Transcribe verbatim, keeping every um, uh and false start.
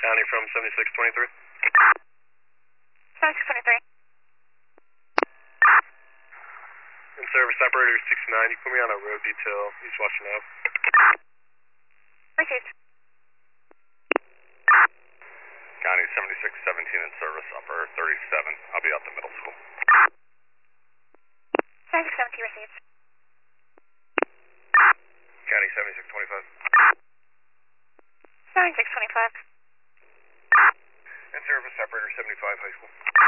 County from seventy-six twenty-three. seventy-six twenty-three. In service operator sixty-nine, you put me on a road detail. He's watching out. Received. County seventy-six seventeen in service, upper thirty-seven. I'll be out the middle school. seventy-six seventeen received. County seventy-six twenty-five. seventy-six twenty-five. In service operator seventy-five high school.